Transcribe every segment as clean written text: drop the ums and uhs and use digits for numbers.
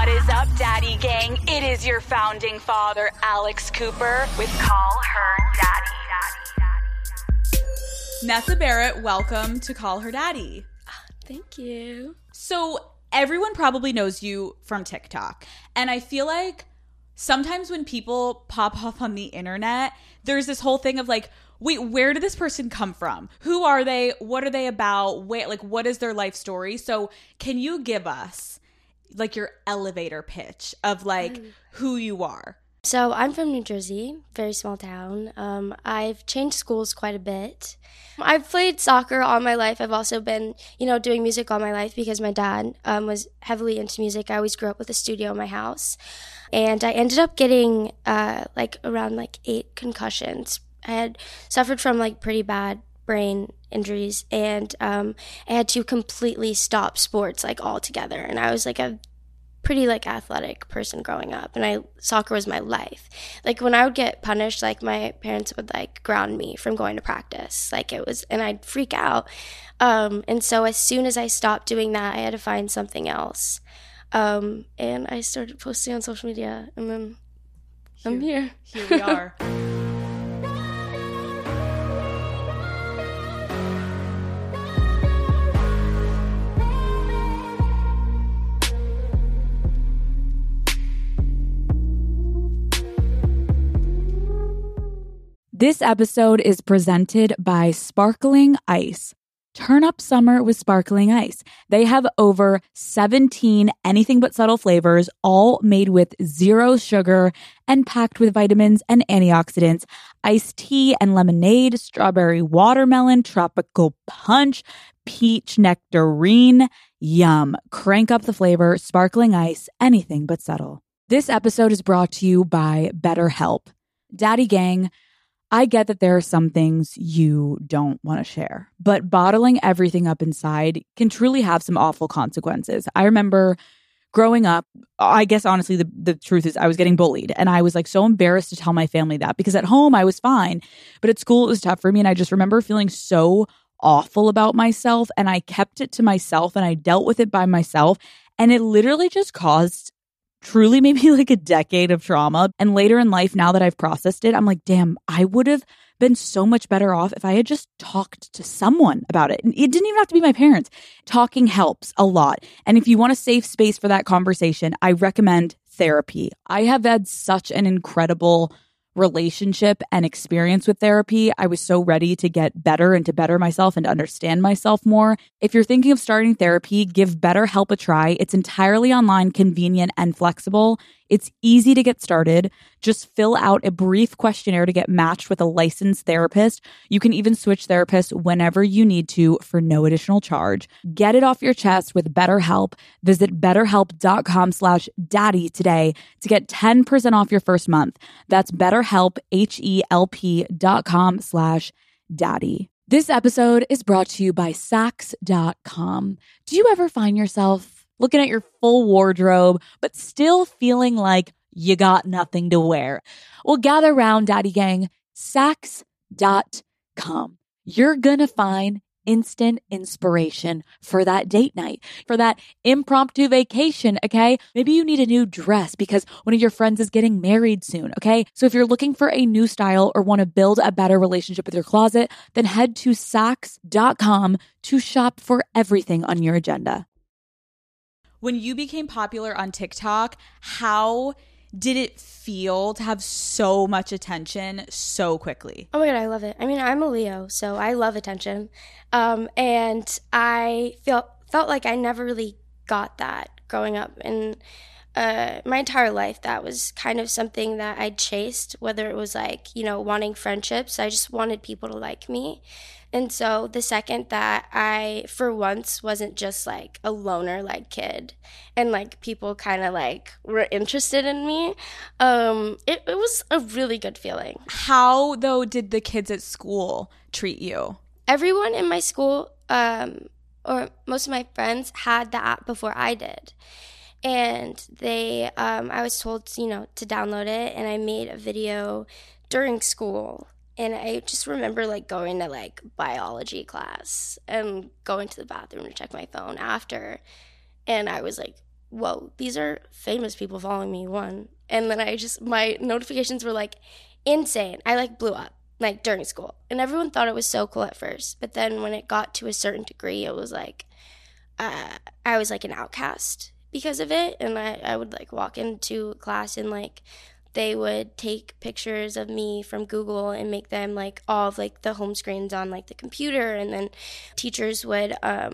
is up, Daddy Gang? It is your founding father, Alex Cooper, with Call Her Daddy. Nessa Barrett, welcome to Call Her Daddy. Thank you. So everyone probably knows you from TikTok. And I feel like sometimes when people pop up on the internet, there's this whole thing of like, wait, where did this person come from? Who are they? What are they about? What is their life story? So can you give us like your elevator pitch of like who you are? So I'm from New Jersey, very small town. I've changed schools quite a bit. I've played soccer all my life. I've also been, doing music all my life because my dad was heavily into music. I always grew up with a studio in my house. And I ended up getting around 8 concussions. I had suffered from pretty bad brain injuries, and I had to completely stop sports altogether. And I was a pretty athletic person growing up, and soccer was my life. When I would get punished, my parents would ground me from going to practice. And I'd freak out. And so as soon as I stopped doing that, I had to find something else. And I started posting on social media, and then I'm here. Here we are. This episode is presented by Sparkling Ice. Turn up summer with Sparkling Ice. They have over 17 anything but subtle flavors, all made with 0 sugar and packed with vitamins and antioxidants. Iced tea and lemonade, strawberry watermelon, tropical punch, peach nectarine. Yum. Crank up the flavor. Sparkling Ice, anything but subtle. This episode is brought to you by BetterHelp. Daddy Gang, I get that there are some things you don't want to share, but bottling everything up inside can truly have some awful consequences. I remember growing up, I guess honestly the truth is I was getting bullied, and I was so embarrassed to tell my family that, because at home I was fine, but at school it was tough for me. And I just remember feeling so awful about myself, and I kept it to myself, and I dealt with it by myself. And it literally just caused truly maybe a decade of trauma. And later in life, now that I've processed it, I'm like, damn, I would have been so much better off if I had just talked to someone about it. And it didn't even have to be my parents. Talking helps a lot. And if you want a safe space for that conversation, I recommend therapy. I have had such an incredible relationship and experience with therapy. I was so ready to get better and to better myself and to understand myself more. If you're thinking of starting therapy, give BetterHelp a try. It's entirely online, convenient, and flexible. It's easy to get started. Just fill out a brief questionnaire to get matched with a licensed therapist. You can even switch therapists whenever you need to for no additional charge. Get it off your chest with BetterHelp. Visit BetterHelp.com/daddy today to get 10% off your first month. That's BetterHelp, HELP.com/daddy. This episode is brought to you by Saks.com. Do you ever find yourself looking at your full wardrobe, but still feeling like you got nothing to wear? Well, gather round, Daddy Gang. Saks.com. You're gonna find instant inspiration for that date night, for that impromptu vacation, okay? Maybe you need a new dress because one of your friends is getting married soon, okay? So if you're looking for a new style or want to build a better relationship with your closet, then head to Saks.com to shop for everything on your agenda. When you became popular on TikTok, how did it feel to have so much attention so quickly? Oh my God, I love it. I mean, I'm a Leo, so I love attention. And I felt like I never really got that growing up. And my entire life, that was kind of something that I chased, whether it was wanting friendships. I just wanted people to like me. And so the second that I, for once, wasn't just a loner kid, and people kind of were interested in me, it was a really good feeling. How, though, did the kids at school treat you? Everyone in my school, or most of my friends, had the app before I did. And they, I was told, to download it, and I made a video during school. And I just remember going to biology class and going to the bathroom to check my phone after. And I was whoa, these are famous people following me, one. And then my notifications were like insane. I like blew up like during school. And everyone thought it was so cool at first. But then when it got to a certain degree, it was like, I was like an outcast because of it. And I would like walk into class and like they would take pictures of me from Google and make them like all of like the home screens on like the computer. And then teachers would,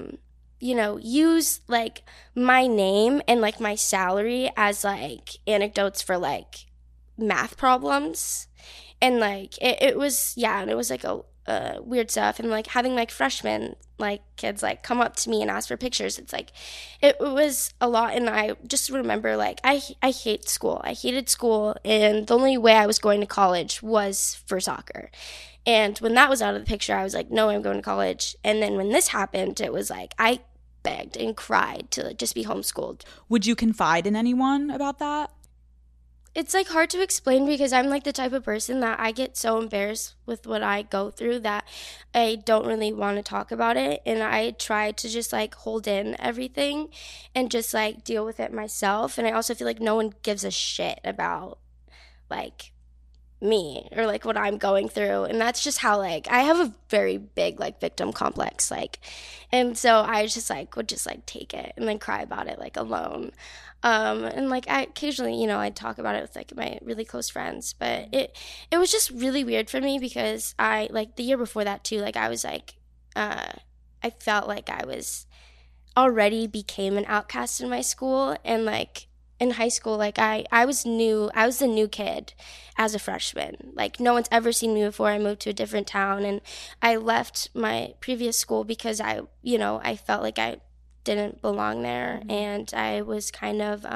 use like my name and like my salary as like anecdotes for like math problems. And like it was like a weird stuff. And like having like freshmen like kids like come up to me and ask for pictures, it's like it was a lot. And I just remember like I hated school, and the only way I was going to college was for soccer. And when that was out of the picture, I was like, no, I'm going to college. And then when this happened, it was like I begged and cried to like, just be homeschooled. Would you confide in anyone about that? It's like hard to explain because I'm like the type of person that I get so embarrassed with what I go through that I don't really want to talk about it. And I try to just like hold in everything and just like deal with it myself. And I also feel like no one gives a shit about like me or like what I'm going through. And that's just how like I have a very big like victim complex, like, and so I just like would just like take it and then cry about it like alone. And like I occasionally, I'd talk about it with like my really close friends, but it was just really weird for me because I like the year before that too, like I was like, I felt like I was already became an outcast in my school. And like in high school, like I was the new kid as a freshman. Like no one's ever seen me before. I moved to a different town and I left my previous school because I felt like I didn't belong there. Mm-hmm. And I was kind of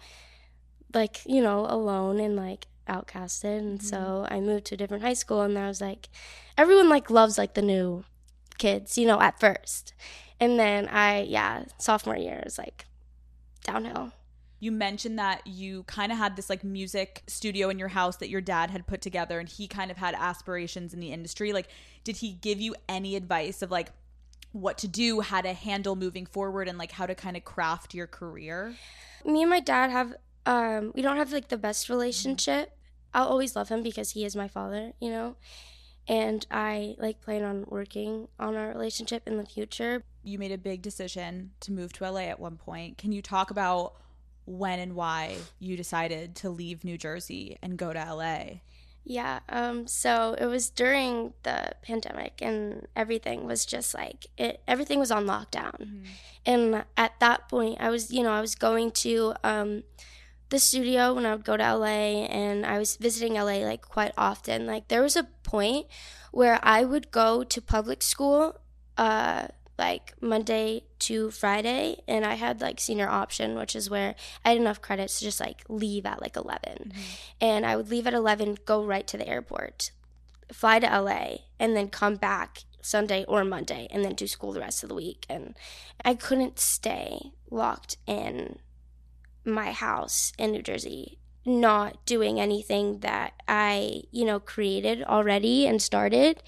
alone and like outcasted. And mm-hmm. So I moved to a different high school and I was like, everyone like loves like the new kids, at first. And then sophomore year is like downhill. You mentioned that you kind of had this like music studio in your house that your dad had put together and he kind of had aspirations in the industry. Like, did he give you any advice of like what to do, how to handle moving forward, and like how to kind of craft your career? Me and my dad have, we don't have like the best relationship. I'll always love him because he is my father, and I like plan on working on our relationship in the future. You made a big decision to move to LA at one point. Can you talk about when and why you decided to leave New Jersey and go to LA? Yeah, so it was during the pandemic and everything was just like, everything was on lockdown. Mm-hmm. And at that point, I was going to the studio when I would go to LA, and I was visiting LA like quite often. Like there was a point where I would go to public school like Monday to Friday, and I had like senior option, which is where I had enough credits to just like leave at like 11. Mm-hmm. And I would leave at 11, go right to the airport, fly to LA, and then come back Sunday or Monday and then do school the rest of the week. And I couldn't stay locked in my house in New Jersey not doing anything that I created already and started.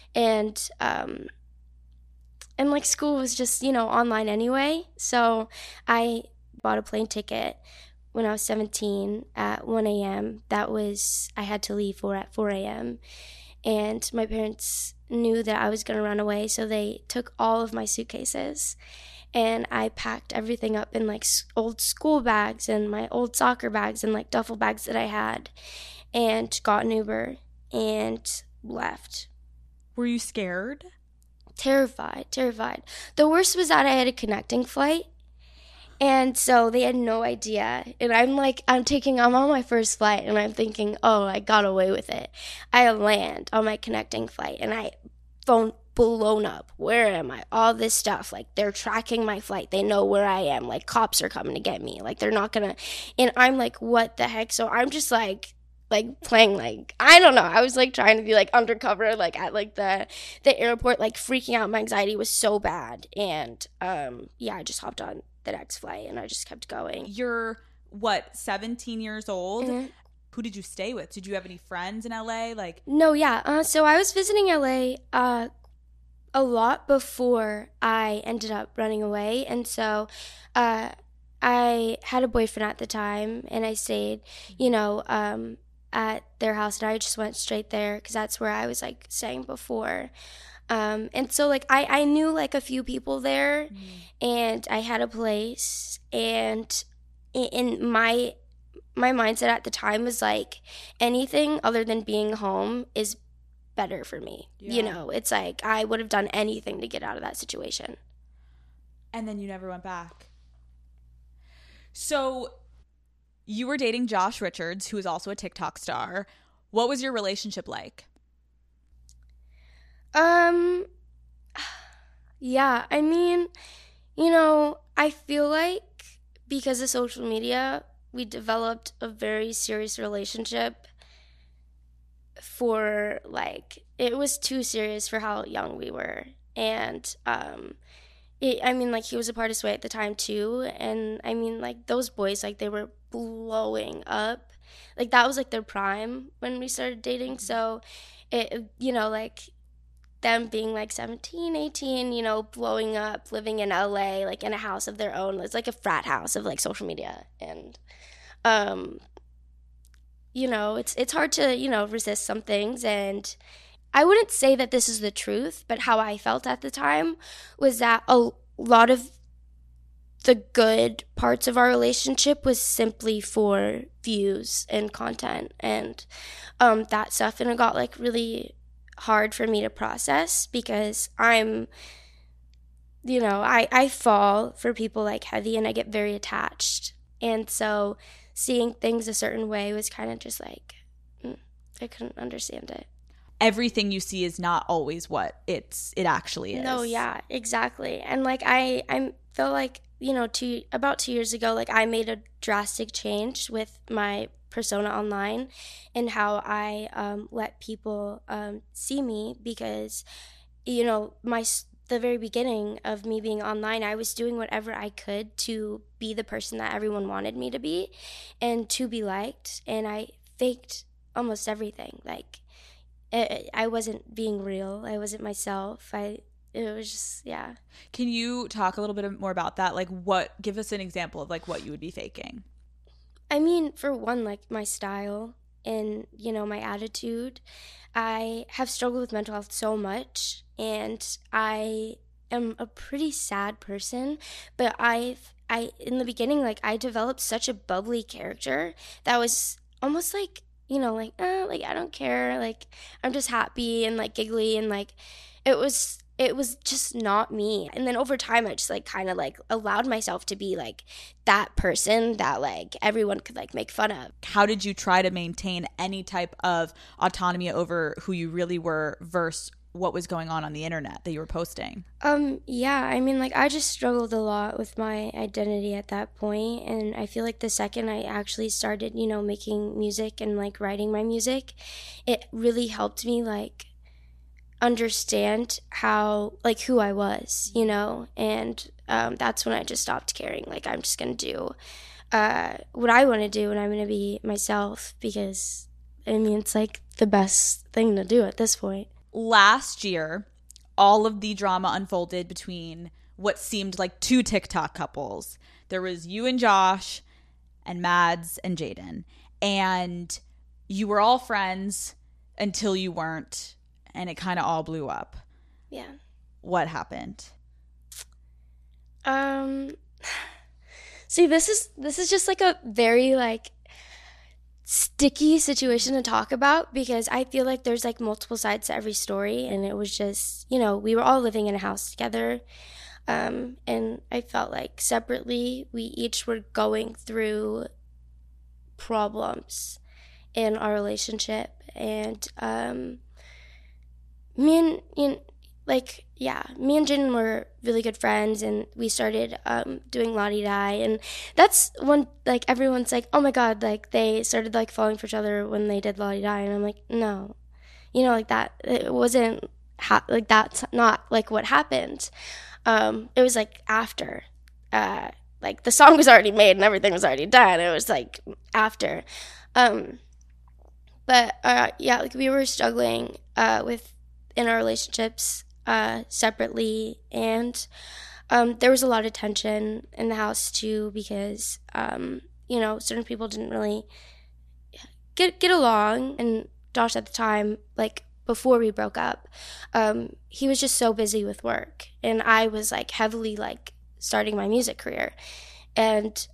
And like school was just, online anyway. So I bought a plane ticket when I was 17 at 1 a.m. I had to leave at 4 a.m. And my parents knew that I was going to run away. So they took all of my suitcases and I packed everything up in like old school bags and my old soccer bags and like duffel bags that I had, and got an Uber and left. Were you scared? Terrified. The worst was that I had a connecting flight, and so they had no idea. And I'm on my first flight, and I'm thinking, oh, I got away with it. I land on my connecting flight, and phone blown up. Where am I? All this stuff. Like, they're tracking my flight. They know where I am. Like, cops are coming to get me. Like, they're not gonna. And I'm like, what the heck? So I'm just like playing like, I don't know, I was like trying to be like undercover like at like the airport, like freaking out. My anxiety was so bad. And I just hopped on the next flight and I just kept going. You're 17 years old? Mm-hmm. Who did you stay with? Did you have any friends in LA? No, yeah. So I was visiting LA a lot before I ended up running away. And so I I had a boyfriend at the time, and I stayed, you know, at their house, and I just went straight there because that's where I was like staying before. And so like I knew like a few people there, and I had a place, and in my mindset at the time was like anything other than being home is better for me. Yeah. You know, it's like I would have done anything to get out of that situation. And then you never went back. So you were dating Josh Richards, who is also a TikTok star. What was your relationship like? Yeah, I mean, you know, I feel like because of social media, we developed a very serious relationship for like, it was too serious for how young we were. And, I mean, like, he was a part of Sway at the time too. And I mean, like, those boys, like, they were blowing up. Like, that was like their prime when we started dating. So it, you know, like, them being like 17, 18, you know, blowing up, living in LA, like in a house of their own. It's like a frat house of like social media. And, you know, it's hard to, you know, resist some things. And I wouldn't say that this is the truth, but how I felt at the time was that a lot of the good parts of our relationship was simply for views and content and that stuff. And it got like really hard for me to process because I'm, you know, I fall for people like heavy and I get very attached. And so seeing things a certain way was kind of just like, I couldn't understand it. Everything you see is not always what it actually is. No, yeah, exactly. And like I feel like, you know, about 2 years ago, like I made a drastic change with my persona online and how I let people see me because, you know, the very beginning of me being online, I was doing whatever I could to be the person that everyone wanted me to be and to be liked. And I faked almost everything. Like, I wasn't being real. I wasn't myself. It was just, yeah. Can you talk a little bit more about that? Like, give us an example of like what you would be faking. I mean, for one, like my style and, you know, my attitude. I have struggled with mental health so much, and I am a pretty sad person, but in the beginning, like I developed such a bubbly character that was almost like, you know, like I don't care, like I'm just happy and like giggly, and like it was just not me. And then over time I just like kind of like allowed myself to be like that person that like everyone could like make fun of. How did you try to maintain any type of autonomy over who you really were versus what was going on the internet that you were posting? Yeah, I mean, like I just struggled a lot with my identity at that point, and I feel like the second I actually started, you know, making music and like writing my music, it really helped me like understand how like who I was, you know, and that's when I just stopped caring. Like I'm just gonna do what I want to do, and I'm gonna be myself because I mean it's like the best thing to do at this point. Last year, all of the drama unfolded between what seemed like two TikTok couples. There was you and Josh and Mads and Jaden, and you were all friends until you weren't, and it kind of all blew up. Yeah. What happened? See, this is just like a very like sticky situation to talk about because I feel like there's like multiple sides to every story, and it was just, you know, we were all living in a house together, and I felt like separately we each were going through problems in our relationship, and me and Jaden were really good friends, and we started doing La-Di-Da, and that's when like everyone's like, oh my god, like they started like falling for each other when they did La-Di-Da, and I'm like, no, you know, like that, it wasn't like that's not like what happened. It was like after like the song was already made and everything was already done. It was like after but yeah, like we were struggling in our relationships separately, and There was a lot of tension in the house too because, certain people didn't really get along. And Josh at the time, like before we broke up, he was just so busy with work. And I was like heavily like starting my music career. And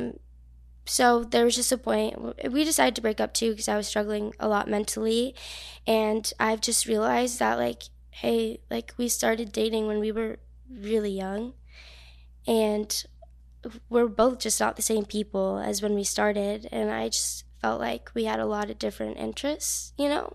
so there was just a point, we decided to break up too because I was struggling a lot mentally. And I've just realized that like, hey, like we started dating when we were really young. And we're both just not the same people as when we started. And I just felt like we had a lot of different interests,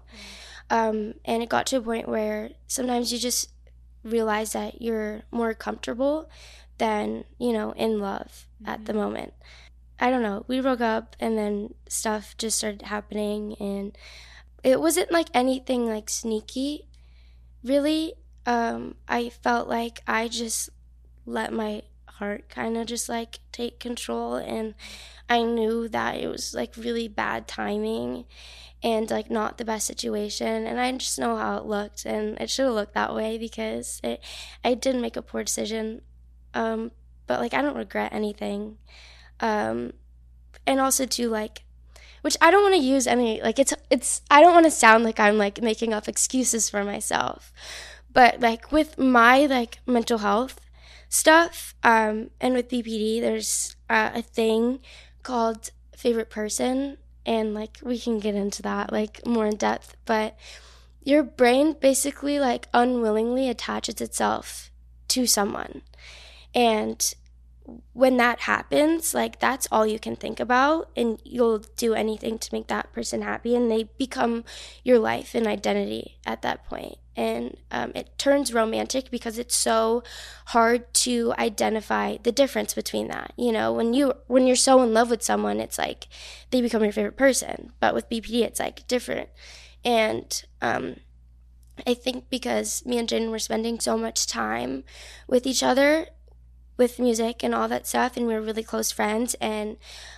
and it got to a point where sometimes you just realize that you're more comfortable than, in love at the moment. I don't know. We broke up and then stuff just started happening, and it wasn't like anything like sneaky, really. I felt like I just let my heart kind of just like take control, and I knew that it was like really bad timing and like not the best situation, and I just know how it looked, and it should have looked that way because I did make a poor decision, but like I don't regret anything, and also too like, which I don't want to use any like it's I don't want to sound like I'm like making up excuses for myself, but like with my like mental health stuff, and with BPD, there's a thing called favorite person, and like we can get into that like more in depth, but your brain basically like unwillingly attaches itself to someone, and when that happens, like that's all you can think about, and you'll do anything to make that person happy, and they become your life and identity at that point. And it turns romantic because it's so hard to identify the difference between that. When you're so in love with someone, it's like they become your favorite person, but with BPD it's like different. And I think because me and Jaden were spending so much time with each other with music and all that stuff, and we were really close friends, and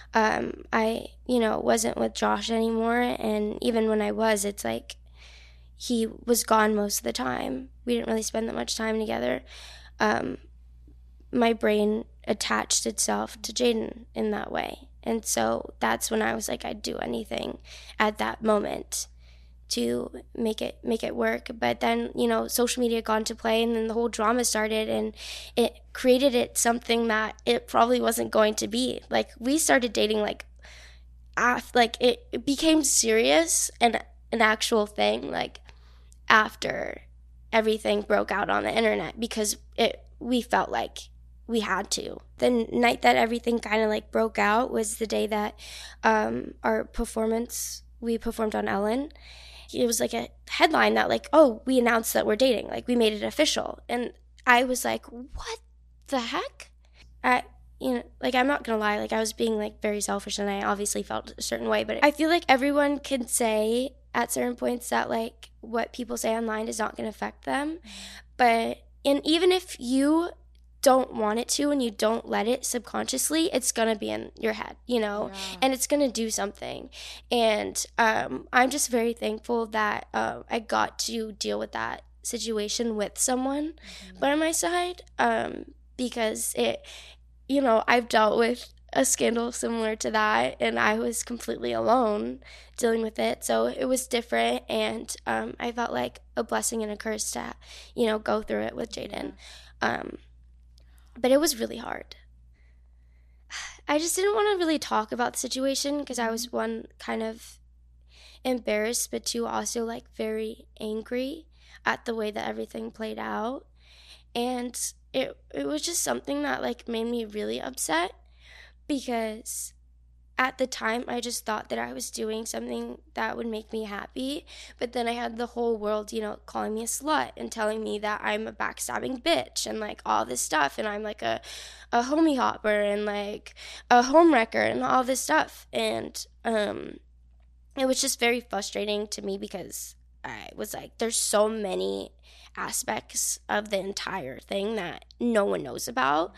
I wasn't with Josh anymore, and even when I was, it's like he was gone most of the time. We didn't really spend that much time together. My brain attached itself to Jaden in that way, and so that's when I was like, I'd do anything at that moment to make it work. But then social media got into play, and then the whole drama started, and it created it something that it probably wasn't going to be. Like we started dating like it became serious and an actual thing like after everything broke out on the internet, because we felt like we had to. The night that everything kind of like broke out was the day that we performed on Ellen. It was like a headline that like, oh, we announced that we're dating, like we made it official. And I was like, what the heck? Like I'm not gonna lie, like I was being like very selfish, and I obviously felt a certain way, but I feel like everyone can say at certain points that like what people say online is not gonna affect them. And even if you don't want it to and you don't let it subconsciously, it's gonna be in your head, and it's gonna do something. And I'm just very thankful that I got to deal with that situation with someone by my side, because I've dealt with a scandal similar to that, and I was completely alone dealing with it, so it was different. And I felt like a blessing and a curse to go through it with Jaden. But it was really hard. I just didn't want to really talk about the situation because I was, one, kind of embarrassed, but two, also like very angry at the way that everything played out. And it was just something that like made me really upset, because at the time I just thought that I was doing something that would make me happy, but then I had the whole world, calling me a slut and telling me that I'm a backstabbing bitch and like all this stuff, and I'm like a homie hopper and like a homewrecker and all this stuff. And it was just very frustrating to me because I was like, there's so many aspects of the entire thing that no one knows about.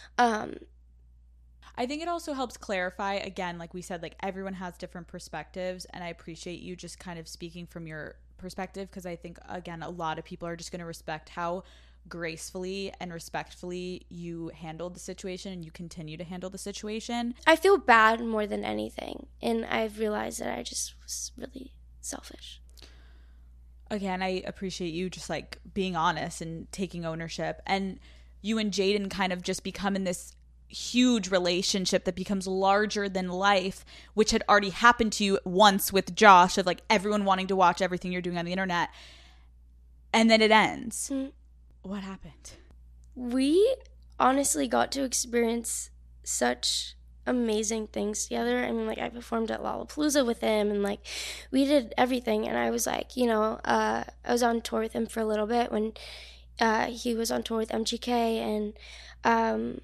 I think it also helps clarify, again, like we said, like everyone has different perspectives, and I appreciate you just kind of speaking from your perspective, because I think, again, a lot of people are just going to respect how gracefully and respectfully you handled the situation and you continue to handle the situation. I feel bad more than anything, and I've realized that I just was really selfish. Again, I appreciate you just like being honest and taking ownership, and you and Jaden kind of just become in this huge relationship that becomes larger than life, which had already happened to you once with Josh, of like everyone wanting to watch everything you're doing on the internet, and then it ends. What happened? We honestly got to experience such amazing things together. I mean, like, I performed at Lollapalooza with him, and like we did everything. And I was like, I was on tour with him for a little bit when he was on tour with MGK, and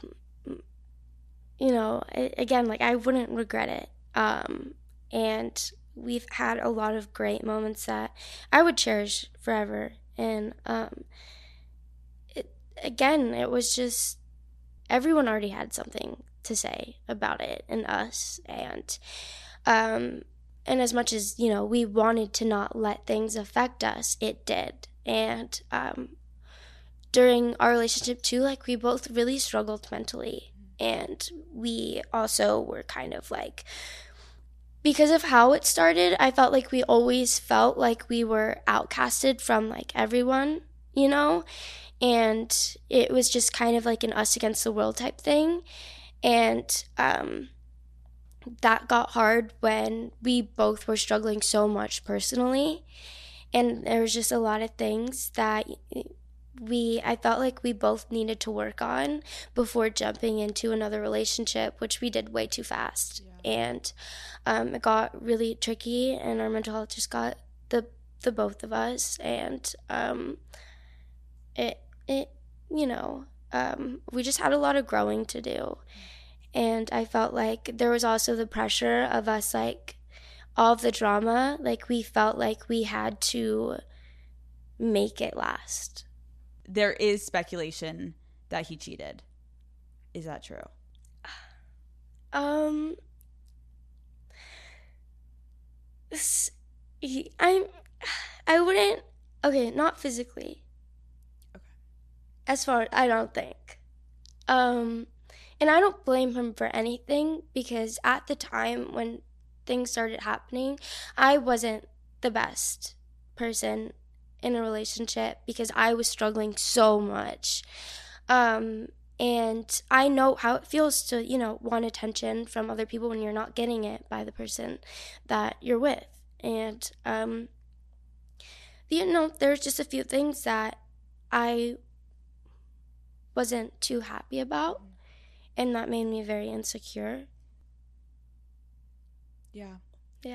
again, like, I wouldn't regret it. And we've had a lot of great moments that I would cherish forever. And it was just, everyone already had something to say about it and us. And as much as, we wanted to not let things affect us, it did. And during our relationship too, like, we both really struggled mentally. And we also were kind of like, because of how it started, I felt like we always felt like we were outcasted from like everyone, and it was just kind of like an us against the world type thing. And that got hard when we both were struggling so much personally, and there was just a lot of things that I felt like we both needed to work on before jumping into another relationship, which we did way too fast. Yeah. And it got really tricky, and our mental health just got the both of us. And we just had a lot of growing to do. And I felt like there was also the pressure of us, like, all of the drama, like, we felt like we had to make it last. There is speculation that he cheated. Is that true? I wouldn't. Okay, not physically. Okay. As far, I don't think. And I don't blame him for anything, because at the time when things started happening, I wasn't the best person in a relationship because I was struggling so much. And I know how it feels to, want attention from other people when you're not getting it by the person that you're with. And, there's just a few things that I wasn't too happy about, and that made me very insecure. Yeah. Yeah.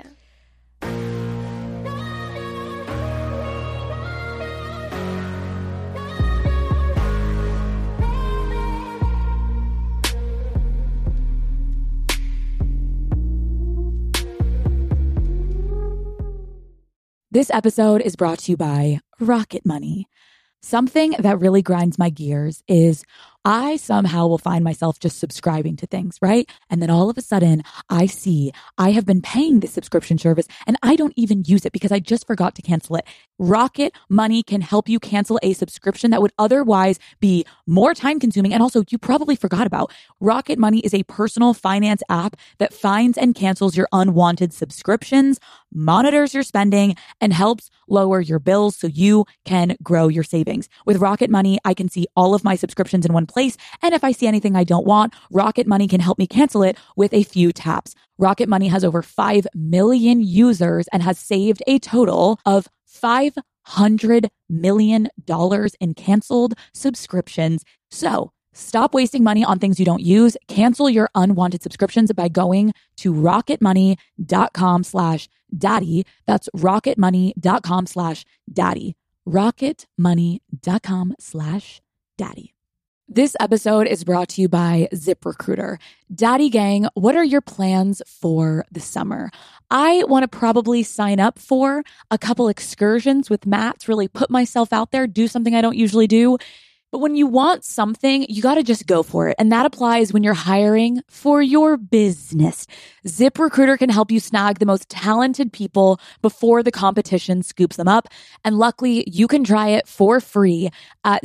This episode is brought to you by Rocket Money. Something that really grinds my gears is I somehow will find myself just subscribing to things, right? And then all of a sudden I see I have been paying this subscription service and I don't even use it because I just forgot to cancel it. Rocket Money can help you cancel a subscription that would otherwise be more time consuming and also you probably forgot about. Rocket Money is a personal finance app that finds and cancels your unwanted subscriptions, monitors your spending, and helps lower your bills so you can grow your savings. With Rocket Money, I can see all of my subscriptions in one place, and if I see anything I don't want, Rocket Money can help me cancel it with a few taps. Rocket Money has over 5 million users and has saved a total of $500 million in canceled subscriptions. So stop wasting money on things you don't use. Cancel your unwanted subscriptions by going to rocketmoney.com/daddy. That's rocketmoney.com/daddy. rocketmoney.com/daddy. This episode is brought to you by ZipRecruiter. Daddy Gang, what are your plans for the summer? I want to probably sign up for a couple excursions with Matt to really put myself out there, do something I don't usually do. But when you want something, you got to just go for it. And that applies when you're hiring for your business. ZipRecruiter can help you snag the most talented people before the competition scoops them up. And luckily, you can try it for free at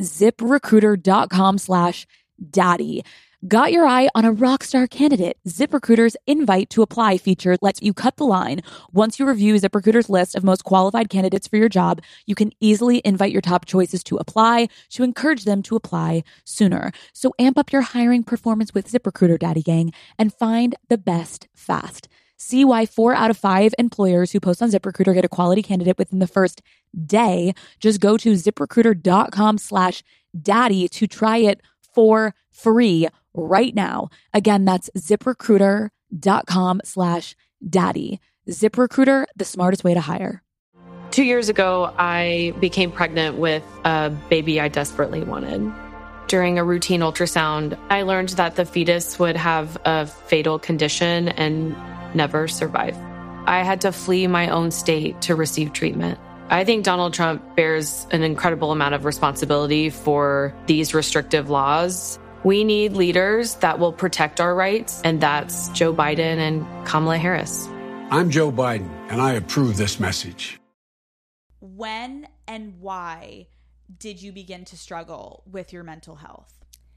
ziprecruiter.com/daddy. Got your eye on a rockstar candidate? ZipRecruiter's invite to apply feature lets you cut the line. Once you review ZipRecruiter's list of most qualified candidates for your job, you can easily invite your top choices to apply to encourage them to apply sooner. So amp up your hiring performance with ZipRecruiter, Daddy Gang, and find the best fast. See why 4 out of 5 employers who post on ZipRecruiter get a quality candidate within the first day. Just go to ziprecruiter.com/daddy to try it for free right now. Again, that's ziprecruiter.com/daddy. ZipRecruiter, the smartest way to hire. 2 years ago, I became pregnant with a baby I desperately wanted. During a routine ultrasound, I learned that the fetus would have a fatal condition and never survive. I had to flee my own state to receive treatment. I think Donald Trump bears an incredible amount of responsibility for these restrictive laws. We need leaders that will protect our rights, and that's Joe Biden and Kamala Harris. I'm Joe Biden, and I approve this message. When and why did you begin to struggle with your mental health?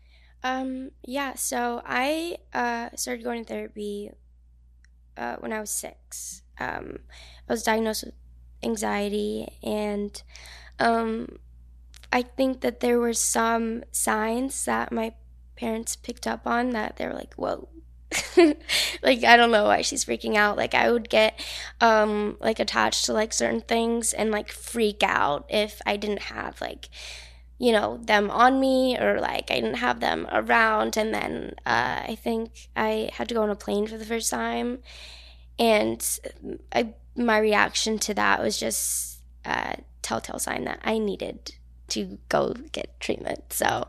So I started going to therapy when I was 6. I was diagnosed with anxiety, and I think that there were some signs that my parents picked up on that they were like, whoa. Like, I don't know why she's freaking out. Like, I would get like attached to like certain things and like freak out if I didn't have like, you know, them on me, or like I didn't have them around. And then I think I had to go on a plane for the first time, and my reaction to that was just a telltale sign that I needed to go get treatment. So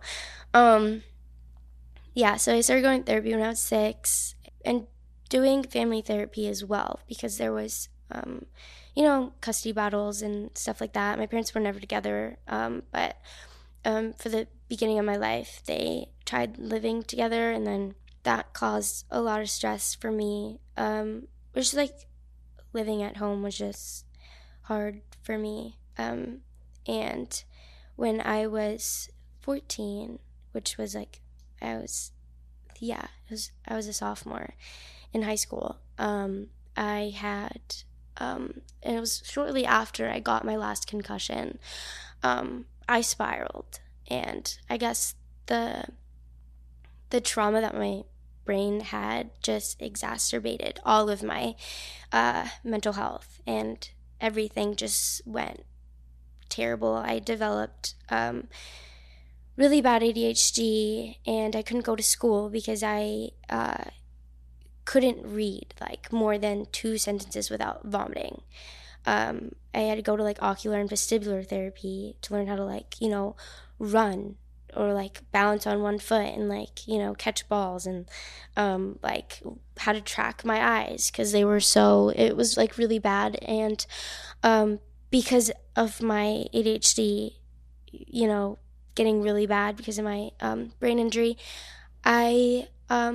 so I started going to therapy when I was 6 and doing family therapy as well, because there was, custody battles and stuff like that. My parents were never together, but for the beginning of my life, they tried living together, and then that caused a lot of stress for me, which like living at home was just hard for me. And when I was 14, which was like, I was a sophomore in high school. I had, and it was shortly after I got my last concussion, I spiraled. And I guess the trauma that my brain had just exacerbated all of my mental health, and everything just went terrible. I developed really bad ADHD, and I couldn't go to school because I couldn't read like more than 2 sentences without vomiting. I had to go to like ocular and vestibular therapy to learn how to like, run or like balance on one foot and like, catch balls, and like how to track my eyes because it was like really bad. And because of my ADHD, getting really bad because of my brain injury, I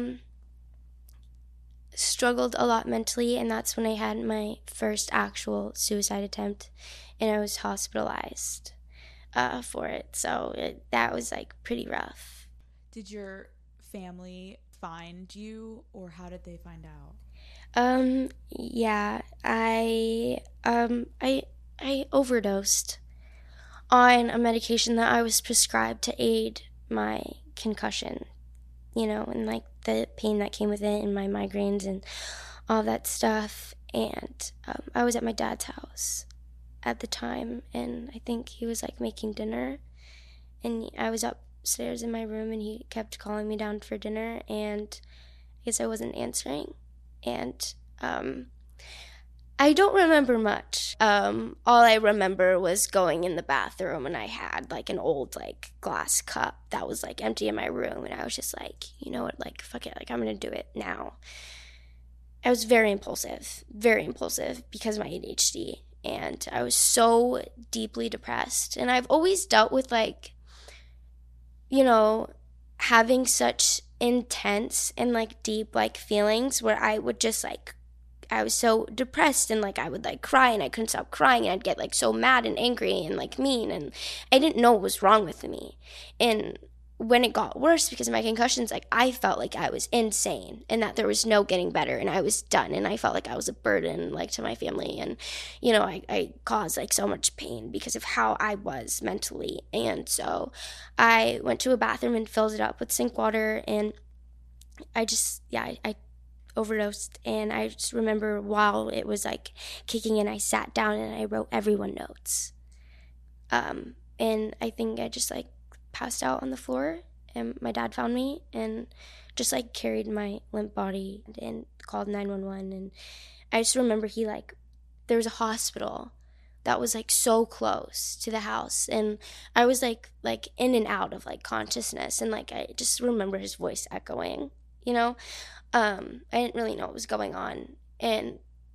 struggled a lot mentally, and that's when I had my first actual suicide attempt, and I was hospitalized for it. So that was like pretty rough. Did your family find you, or how did they find out? I overdosed on a medication that I was prescribed to aid my concussion, and like the pain that came with it and my migraines and all that stuff. And I was at my dad's house at the time, and I think he was like making dinner, and I was upstairs in my room, and he kept calling me down for dinner, and I guess I wasn't answering. And I don't remember much. All I remember was going in the bathroom, and I had like an old like glass cup that was like empty in my room, and I was just like, you know what, like fuck it, like I'm gonna do it now. I was very impulsive because of my ADHD, and I was so deeply depressed. And I've always dealt with like you know, having such intense and like deep like feelings where I would just like, I was so depressed and like I would like cry and I couldn't stop crying and I'd get like so mad and angry and like mean, and I didn't know what was wrong with me. And when it got worse because of my concussions, like I felt like I was insane and that there was no getting better and I was done, and I felt like I was a burden like to my family, and you know, I caused like so much pain because of how I was mentally. And so I went to a bathroom and filled it up with sink water, and I overdosed. And I just remember while it was like kicking in, I sat down and I wrote everyone notes. And I think I just like passed out on the floor, and my dad found me and just like carried my limp body and called 911. And I just remember there was a hospital that was like so close to the house, and I was like in and out of like consciousness, and like I just remember his voice echoing, you know. I didn't really know what was going on, and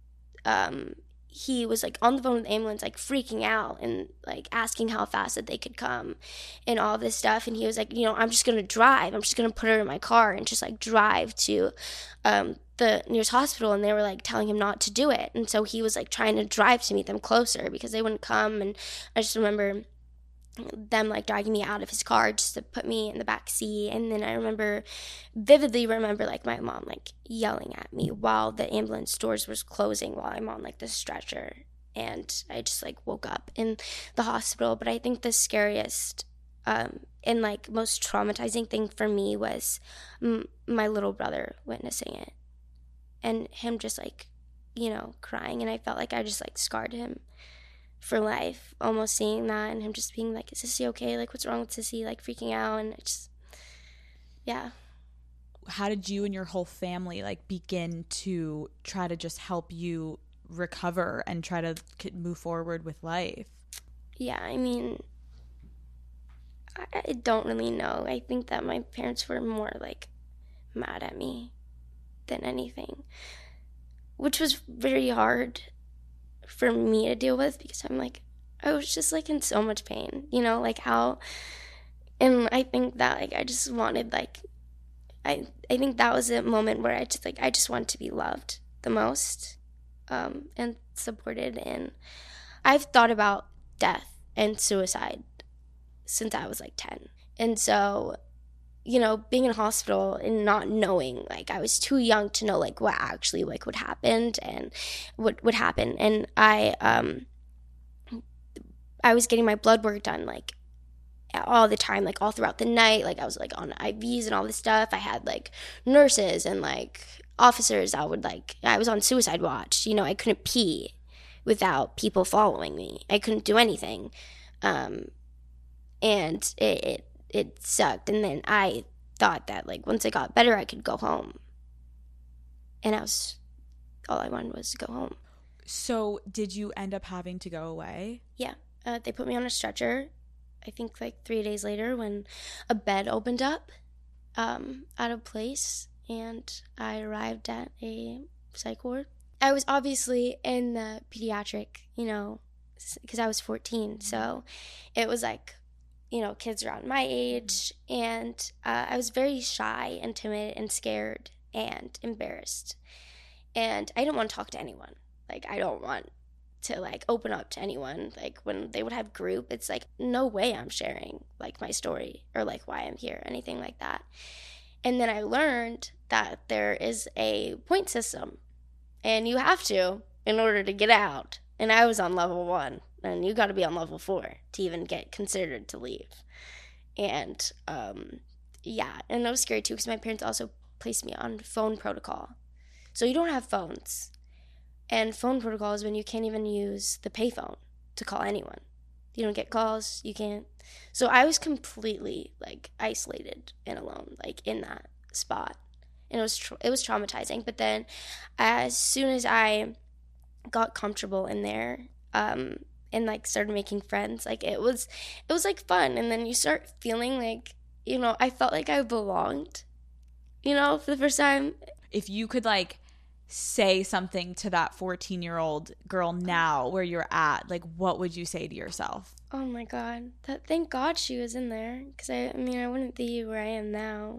he was like on the phone with the ambulance, like freaking out and like asking how fast that they could come and all this stuff. And he was like, you know, I'm just going to drive. I'm just going to put her in my car and just like drive to the nearest hospital. And they were like telling him not to do it. And so he was like trying to drive to meet them closer because they wouldn't come. And I just remember them like dragging me out of his car just to put me in the back seat. And then I vividly remember like my mom like yelling at me while the ambulance doors was closing while I'm on like the stretcher, and I just like woke up in the hospital. But I think the scariest and like most traumatizing thing for me was my little brother witnessing it and him just like, you know, crying, and I felt like I just like scarred him for life, almost seeing that, and him just being like, is Sissy okay? Like, what's wrong with Sissy? Like, freaking out, and it just, yeah. How did you and your whole family, like, begin to try to just help you recover and try to move forward with life? Yeah, I mean, I don't really know. I think that my parents were more, like, mad at me than anything, which was very hard for me to deal with because I'm like, I was just like in so much pain, you know, like how, and I think that like I just wanted like, I think that was a moment where I just wanted to be loved the most and supported. And I've thought about death and suicide since I was like 10. And so, you know, being in a hospital and not knowing, like I was too young to know like what actually like would happen and what would happen. And I was getting my blood work done like all the time, like all throughout the night. Like I was like on IVs and all this stuff. I had like nurses and like officers that would like, I was on suicide watch. You know, I couldn't pee without people following me. I couldn't do anything. And it sucked. And then I thought that like once I got better, I could go home. And all I wanted was to go home. So did you end up having to go away? Yeah. They put me on a stretcher, I think like 3 days later, when a bed opened up out of place, and I arrived at a psych ward. I was obviously in the pediatric, you know, because I was 14. So it was like, you know, kids around my age, and I was very shy and timid and scared and embarrassed, and I didn't want to talk to anyone. Like, I don't want to like open up to anyone. Like when they would have group, it's like no way I'm sharing like my story or like why I'm here, anything like that. And then I learned that there is a point system, and you have to in order to get out. And I was on level 1. And you got to be on level 4 to even get considered to leave. And, yeah, and that was scary, too, because my parents also placed me on phone protocol. So you don't have phones. And phone protocol is when you can't even use the payphone to call anyone. You don't get calls, you can't. So I was completely, like, isolated and alone, like, in that spot. And it was traumatizing. But then as soon as I got comfortable in there, and like started making friends, like it was like fun. And then you start feeling like, you know, I felt like I belonged, you know, for the first time. If you could like say something to that 14-year-old girl now where you're at, like, what would you say to yourself? Oh my God. Thank God she was in there, because I wouldn't be where I am now.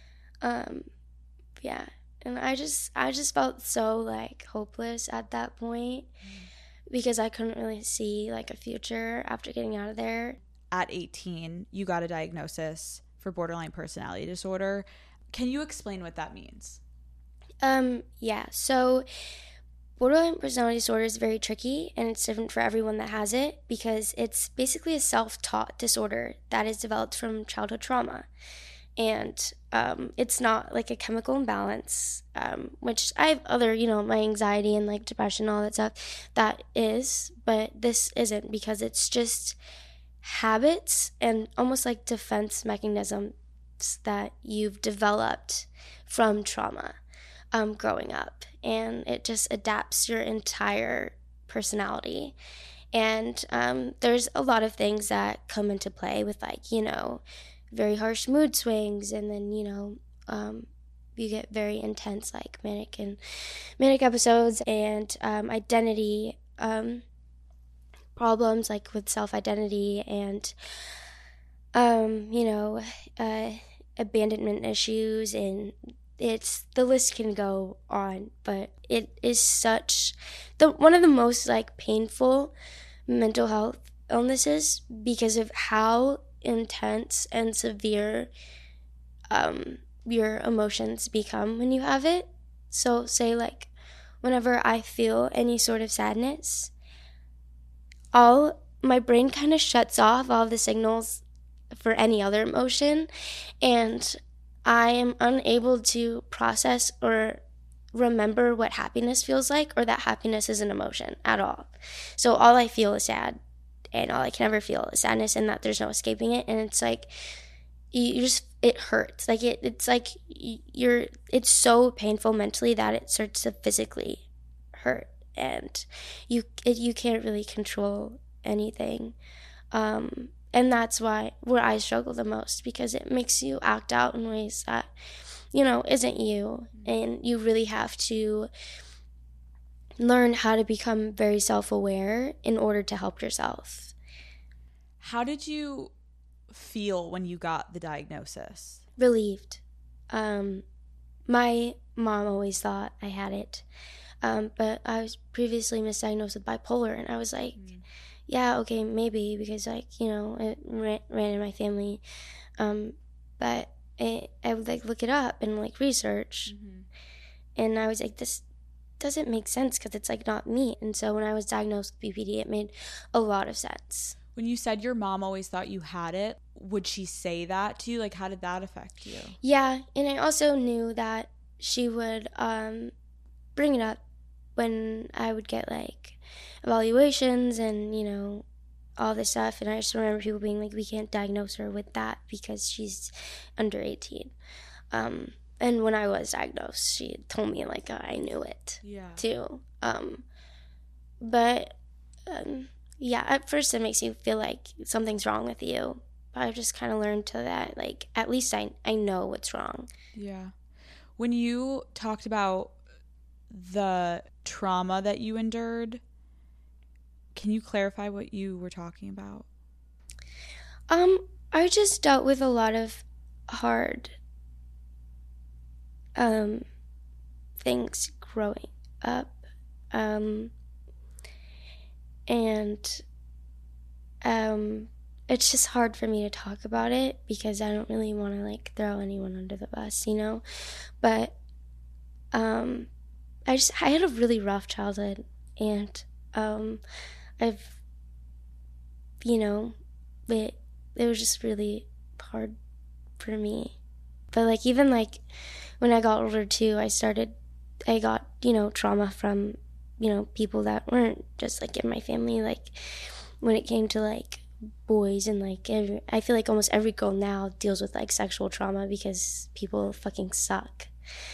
Yeah. And I just felt so, like, hopeless at that point because I couldn't really see, like, a future after getting out of there. At 18, you got a diagnosis for borderline personality disorder. Can you explain what that means? Yeah. So borderline personality disorder is very tricky, and it's different for everyone that has it because it's basically a self-taught disorder that is developed from childhood trauma. And it's not like a chemical imbalance, which I have other, my anxiety and like depression, all that stuff, that is, but this isn't, because it's just habits and almost like defense mechanisms that you've developed from trauma growing up, and it just adapts your entire personality. And there's a lot of things that come into play with, like, very harsh mood swings, and then you get very intense, like manic episodes, and identity problems, like with self-identity, and abandonment issues, and the list can go on. But it is one of the most, like, painful mental health illnesses because of how intense and severe your emotions become when you have it. So say, like, whenever I feel any sort of sadness, my brain kind of shuts off all the signals for any other emotion, and I am unable to process or remember what happiness feels like, or that happiness is an emotion at all. So all I feel is sad, and all I can ever feel is sadness, and that there's no escaping it. And it's like it hurts. Like it's like it's so painful mentally that it starts to physically hurt, and you can't really control anything. And that's where I struggle the most, because it makes you act out in ways that isn't you, and you really have to learn how to become very self-aware in order to help yourself. How did you feel when you got the diagnosis? Relieved. My mom always thought I had it, but I was previously misdiagnosed with bipolar, and I was like, yeah, okay, maybe, because, like, it ran in my family, but I would, like, look it up and, like, research, and I was like, this doesn't make sense because it's, like, not me. And so when I was diagnosed with BPD, it made a lot of sense. When you said your mom always thought you had it, would she say that to you? Like, how did that affect you? Yeah, and I also knew that she would bring it up when I would get, like, evaluations and, all this stuff. And I just remember people being like, we can't diagnose her with that because she's under 18. And when I was diagnosed, she told me, like, I knew it too. But yeah, at first it makes you feel like something's wrong with you. But I've just kind of learned to that, like, at least I know what's wrong. Yeah. When you talked about the trauma that you endured, can you clarify what you were talking about? I just dealt with a lot of hard things growing up, and it's just hard for me to talk about it because I don't really want to, like, throw anyone under the bus, but I had a really rough childhood, and it was just really hard for me. But, like, even, like, when I got older too, I got trauma from people that weren't just, like, in my family. Like, when it came to, like, boys, and, like, I feel like almost every girl now deals with, like, sexual trauma because people fucking suck.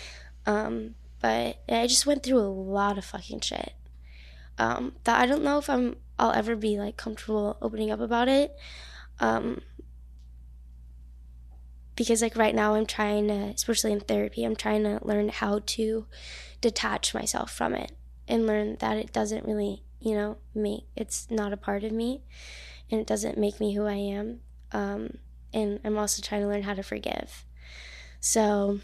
But I just went through a lot of fucking shit that I don't know if I'll ever be, like, comfortable opening up about it. because like right now I'm trying to, especially in therapy, I'm trying to learn how to detach myself from it and learn that it doesn't really, it's not a part of me, and it doesn't make me who I am. And I'm also trying to learn how to forgive. So,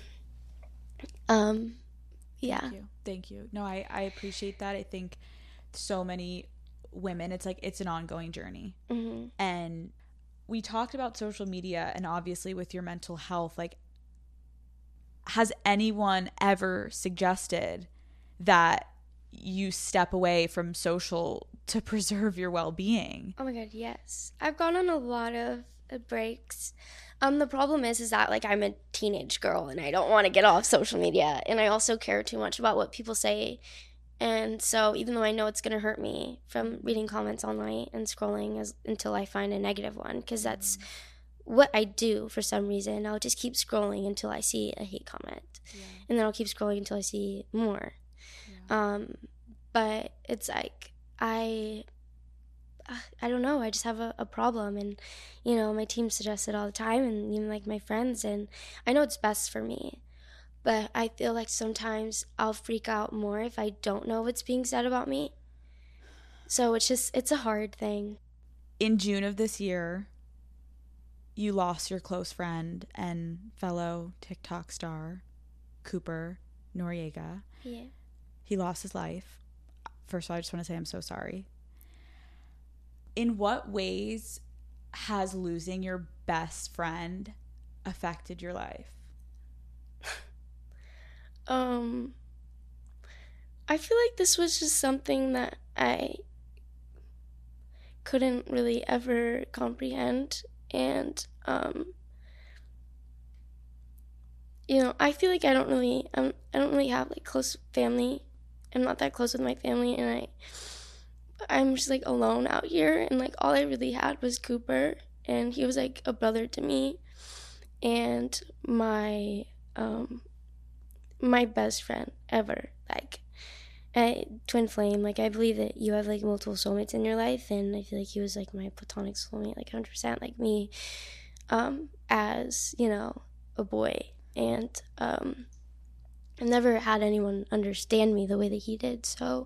yeah. Thank you. No, I appreciate that. I think so many women, it's an ongoing journey. Mm-hmm. And we talked about social media, and obviously with your mental health, like, has anyone ever suggested that you step away from social to preserve your well-being? Oh my God, yes. I've gone on a lot of breaks. The problem is that like I'm a teenage girl and I don't want to get off social media, and I also care too much about what people say. And so even though I know it's going to hurt me from reading comments online and scrolling until I find a negative one, because that's what I do for some reason, I'll just keep scrolling until I see a hate comment. Yeah. And then I'll keep scrolling until I see more. Yeah. But it's like, I don't know, I just have a problem, and my team suggests it all the time, and even like my friends, and I know it's best for me, but I feel like sometimes I'll freak out more if I don't know what's being said about me. So it's a hard thing. In June of this year, you lost your close friend and fellow TikTok star, Cooper Noriega. Yeah. He lost his life. First of all, I just want to say I'm so sorry. In what ways has losing your best friend affected your life? I feel like this was just something that I couldn't really ever comprehend, and I feel like I don't really have like close family. I'm not that close with my family, and I'm just like alone out here, and like all I really had was Cooper, and he was like a brother to me, and my best friend ever, like twin flame. Like I believe that you have like multiple soulmates in your life, and I feel like he was like my platonic soulmate, like 100%, like me, as a boy, and I've never had anyone understand me the way that he did. So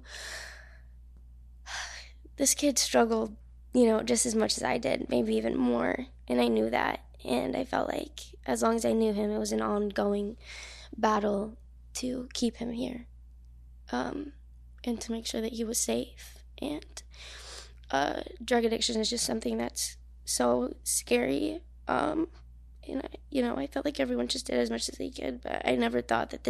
this kid struggled, just as much as I did, maybe even more. And I knew that. And I felt like as long as I knew him, it was an ongoing battle to keep him here, and to make sure that he was safe. And drug addiction is just something that's so scary. And I felt like everyone just did as much as they could, but I never thought that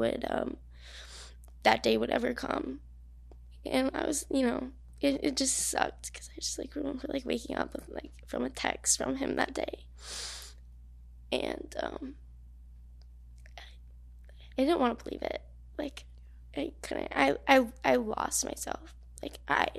that day would ever come. And I was, it just sucked, because I just like remember like waking up with like from a text from him that day, and I didn't want to believe it. Like I couldn't. I lost myself. Like I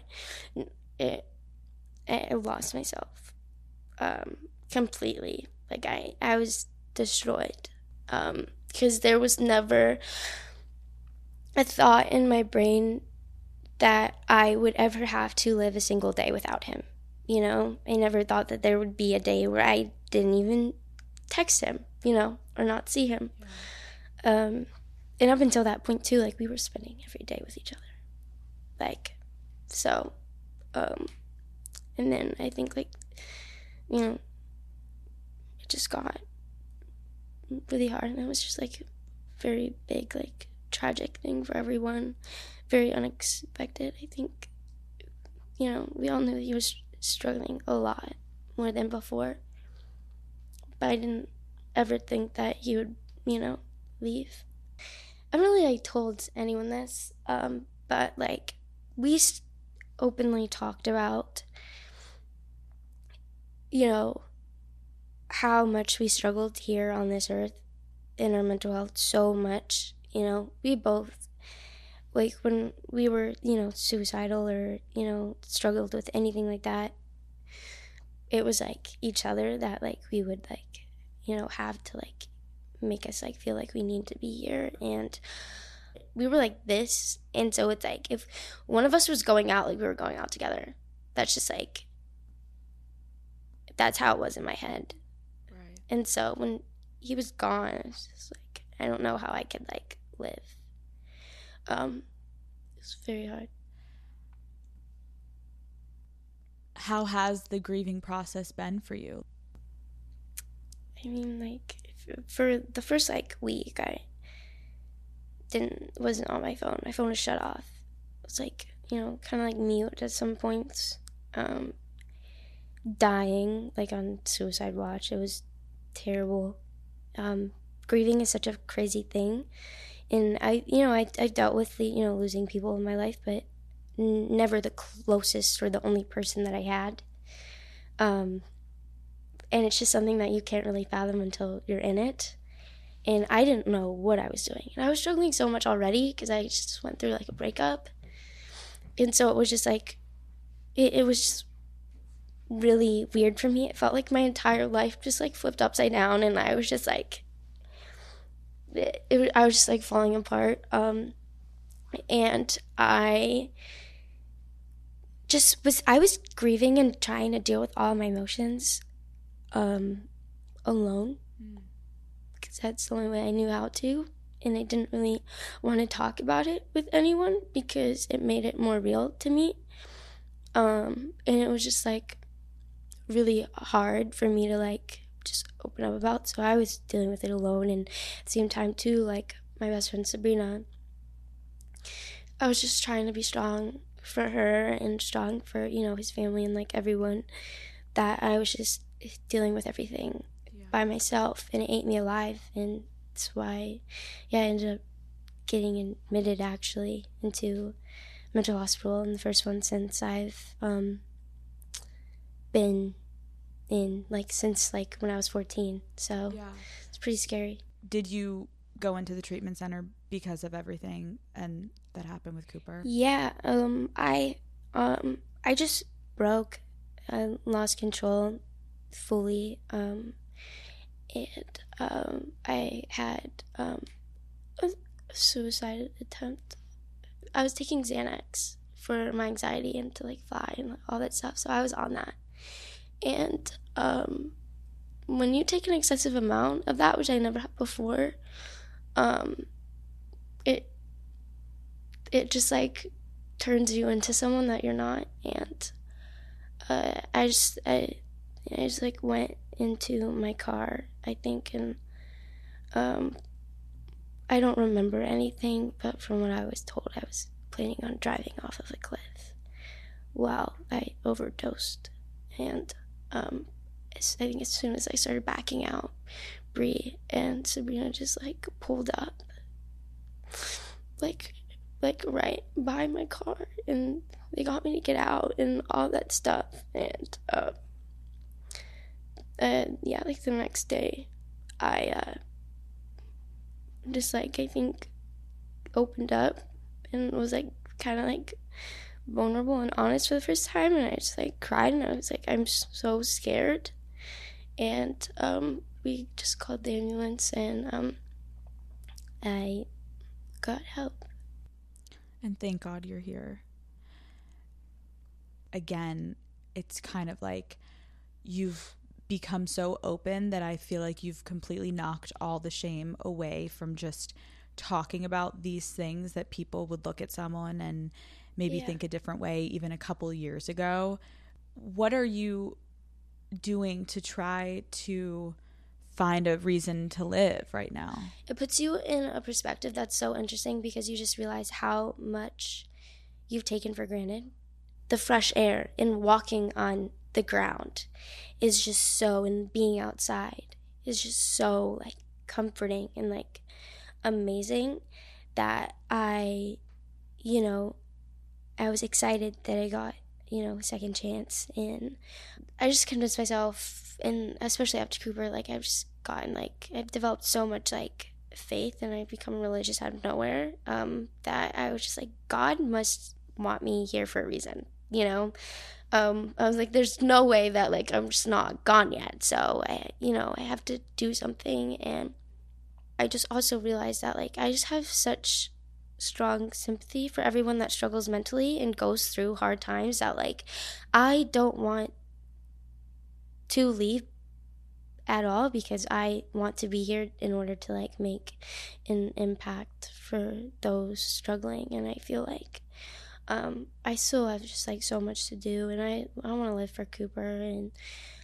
lost myself completely. Like I was destroyed, because there was never a thought in my brain that I would ever have to live a single day without him. I never thought that there would be a day where I didn't even text him, or not see him. Yeah. And up until that point too, like we were spending every day with each other. Like, so, and then I think like, it just got really hard, and it was just like a very big, like tragic thing for everyone. Very unexpected. I think, we all knew he was struggling a lot more than before, but I didn't ever think that he would, leave. I haven't really like told anyone this, but like we openly talked about, how much we struggled here on this earth in our mental health so much. We both, like when we were, suicidal or, struggled with anything like that, it was like each other that like we would like, have to like make us like feel like we need to be here. And we were like this. And so it's like if one of us was going out, like we were going out together. That's just like, that's how it was in my head. Right. And so when he was gone. It's just like, I don't know how I could like live. It's very hard. How has the grieving process been for you? I mean, like, for the first like week, I wasn't on my phone. My phone was shut off. It was like, you know, kind of like mute at some points. Dying, like on suicide watch. It was terrible. Grieving is such a crazy thing, and I dealt with the, you know, losing people in my life, but never the closest or the only person that I had. And it's just something that you can't really fathom until you're in it. And I didn't know what I was doing. And I was struggling so much already because I just went through like a breakup. And so it was just like, it was just really weird for me. It felt like my entire life just like flipped upside down, and I was just like, I was just like falling apart. And I was grieving and trying to deal with all my emotions alone, because that's the only way I knew how to, and I didn't really want to talk about it with anyone because it made it more real to me. And it was just like really hard for me to like just open up about, so I was dealing with it alone. And at the same time too, like my best friend Sabrina, I was just trying to be strong for her and strong for, you know, his family and like everyone, that I was just dealing with everything by myself, and it ate me alive. And that's why I ended up getting admitted actually into mental hospital, and the first one since I've been in, like, since like when I was 14. So it's pretty scary. Did you go into the treatment center because of everything and that happened with Cooper? Yeah, I just broke. I lost control fully, and I had a suicide attempt. I was taking Xanax for my anxiety and to like fly and all that stuff, so I was on that. And when you take an excessive amount of that, which I never had before, it just like turns you into someone that you're not. And I just like went into my car, I think, and I don't remember anything, but from what I was told, I was planning on driving off of a cliff while I overdosed. And I think as soon as I started backing out, Bree and Sabrina just like pulled up, like right by my car, and they got me to get out and all that stuff. And yeah, like the next day, I just like, I think, opened up and was like kind of like vulnerable and honest for the first time, and I just like cried, and I was like, I'm so scared. And we just called the ambulance, and I got help. And thank God you're here. Again, it's kind of like you've become so open that I feel like you've completely knocked all the shame away from just talking about these things that people would look at someone and maybe think a different way even a couple years ago. What are you doing to try to find a reason to live right now? It puts you in a perspective that's so interesting, because you just realize how much you've taken for granted. The fresh air and walking on the ground is just so, and being outside is just so like comforting and like amazing, that I was excited that I got, a second chance. And I just convinced myself, and especially after Cooper, like I've just gotten like, I've developed so much like faith, and I've become religious out of nowhere, that I was just like, God must want me here for a reason, I was like, there's no way that like I'm just not gone yet, so I have to do something. And I just also realized that like I just have such strong sympathy for everyone that struggles mentally and goes through hard times, that like I don't want to leave at all, because I want to be here in order to like make an impact for those struggling. And I feel like I still have just like so much to do, and I want to live for Cooper. And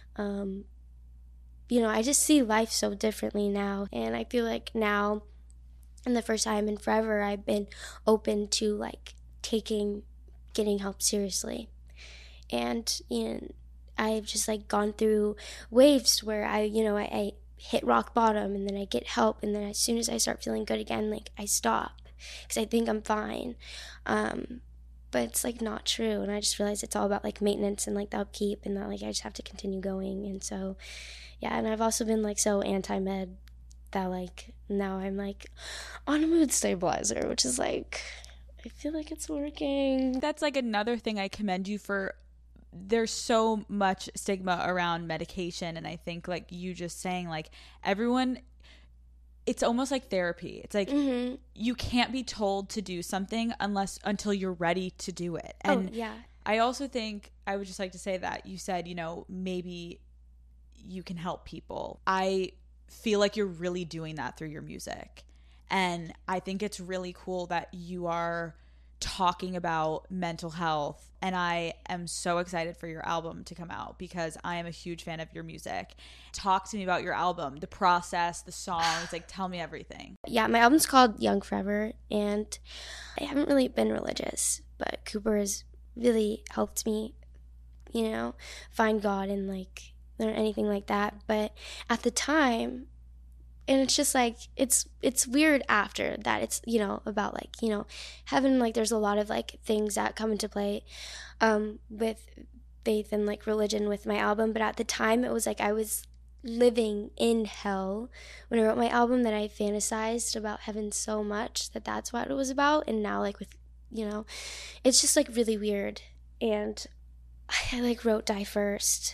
you know, I just see life so differently now, and I feel like now, and the first time in forever, I've been open to like getting help seriously. And I've just like gone through waves where I hit rock bottom, and then I get help, and then as soon as I start feeling good again, like I stop because I think I'm fine. But it's like not true, and I just realized it's all about like maintenance and like the upkeep, and that like I just have to continue going. And so yeah, and I've also been like so anti-med that like now I'm like on a mood stabilizer, which is like I feel like it's working. That's like another thing I commend you for. There's so much stigma around medication, and I think like you just saying like everyone, it's almost like therapy. It's like you can't be told to do something until you're ready to do it. And yeah. I also think I would just like to say that you said, you know, maybe you can help people. I feel like you're really doing that through your music. And I think it's really cool that you are talking about mental health, and I am so excited for your album to come out because I am a huge fan of your music. Talk to me about your album, the process, the songs, like tell me everything. Yeah, my album's called Young Forever, and I haven't really been religious, but Cooper has really helped me, you know, find God and like or anything like that. But at the time, and it's just like it's weird after that, it's, you know, about like, you know, heaven, like there's a lot of like things that come into play with faith and like religion with my album. But at the time it was like I was living in hell when I wrote my album, that I fantasized about heaven so much that that's what it was about. And now like with, you know, it's just like really weird. And I like wrote Die First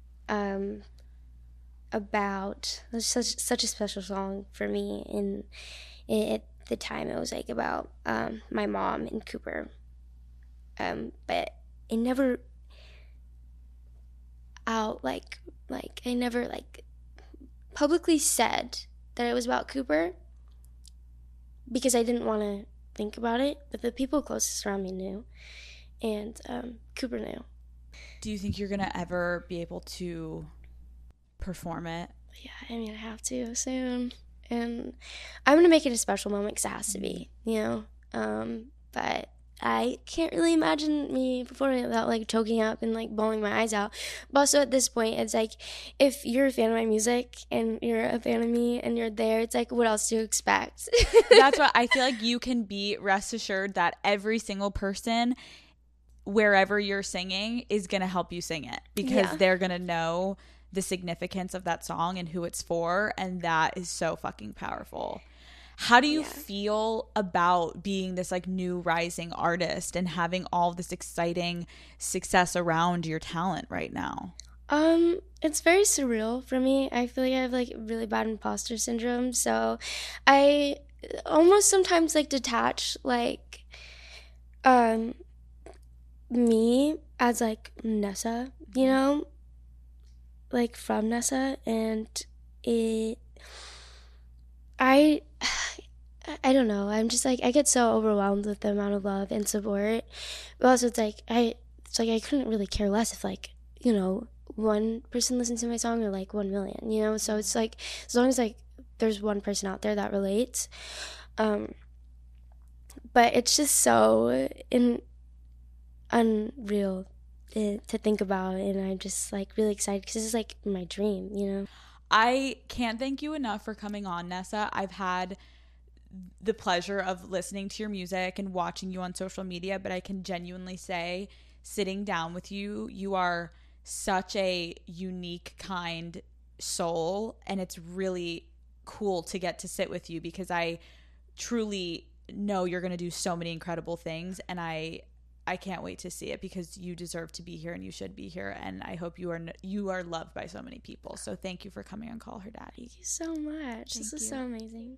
about such a special song for me, and at the time it was like about my mom and Cooper, but it never I never like publicly said that it was about Cooper because I didn't want to think about it, but the people closest around me knew, and Cooper knew. Do you think you're gonna ever be able to perform it? Yeah, I mean, I have to soon, and I'm gonna make it a special moment because it has to be, you know. But I can't really imagine me performing it without like choking up and like bawling my eyes out. But also at this point, it's like if you're a fan of my music and you're a fan of me and you're there, it's like what else do you expect? That's what I feel like. You can be rest assured that every single person wherever you're singing is gonna help you sing it, because they're gonna know the significance of that song and who it's for, and that is so fucking powerful. How do you feel about being this like new rising artist and having all this exciting success around your talent right now? It's very surreal for me. I feel like I have like really bad imposter syndrome, so I almost sometimes like detach like me as like Nessa, you know, like from Nessa, and I don't know, I'm just like I get so overwhelmed with the amount of love and support, but also it's like I couldn't really care less if like, you know, one person listens to my song or like 1 million, you know. So it's like as long as like there's one person out there that relates, but it's just so unreal to think about, and I'm just like really excited because this is like my dream, you know. I can't thank you enough for coming on, Nessa. I've had the pleasure of listening to your music and watching you on social media, but I can genuinely say, sitting down with you, you are such a unique, kind soul, and it's really cool to get to sit with you because I truly know you're going to do so many incredible things, and I can't wait to see it because you deserve to be here and you should be here, and I hope you are loved by so many people. So thank you for coming on Call Her Daddy. Thank you so much. This is so amazing.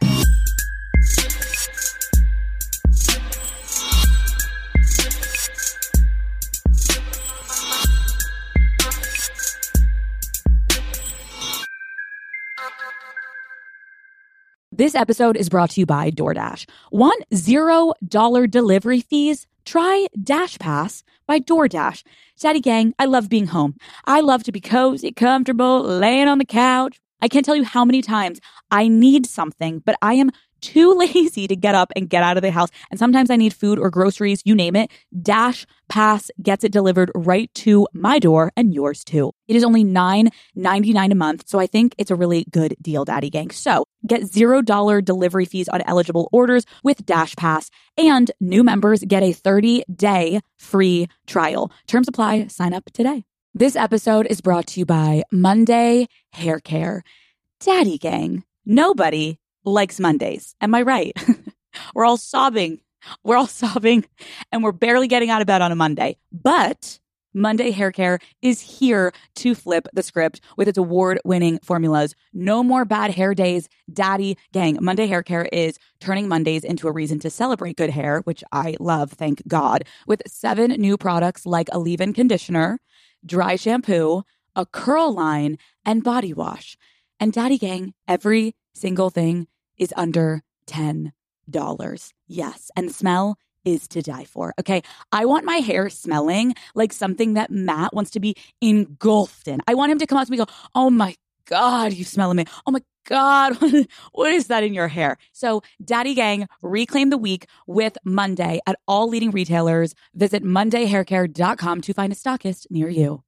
This episode is brought to you by DoorDash. Want $0 delivery fees? Try Dash Pass by DoorDash. Daddy gang, I love being home. I love to be cozy, comfortable, laying on the couch. I can't tell you how many times I need something, but I am too lazy to get up and get out of the house. And sometimes I need food or groceries, you name it. Dash Pass gets it delivered right to my door and yours too. It is only $9.99 a month, so I think it's a really good deal, Daddy Gang. So get $0 delivery fees on eligible orders with Dash Pass, and new members get a 30-day free trial. Terms apply. Sign up today. This episode is brought to you by Monday Hair Care. Daddy Gang, nobody likes Mondays. Am I right? We're all sobbing. We're all sobbing and we're barely getting out of bed on a Monday. But Monday Hair Care is here to flip the script with its award-winning formulas. No more bad hair days, Daddy Gang. Monday Hair Care is turning Mondays into a reason to celebrate good hair, which I love, thank God, with 7 new products like a leave-in conditioner, dry shampoo, a curl line, and body wash. And Daddy Gang, every single thing is under $10. Yes, and the smell is to die for. Okay, I want my hair smelling like something that Matt wants to be engulfed in. I want him to come out to me and go, oh my God, you smell amazing. Oh my God, what is that in your hair? So Daddy Gang, reclaim the week with Monday at all leading retailers. Visit mondayhaircare.com to find a stockist near you.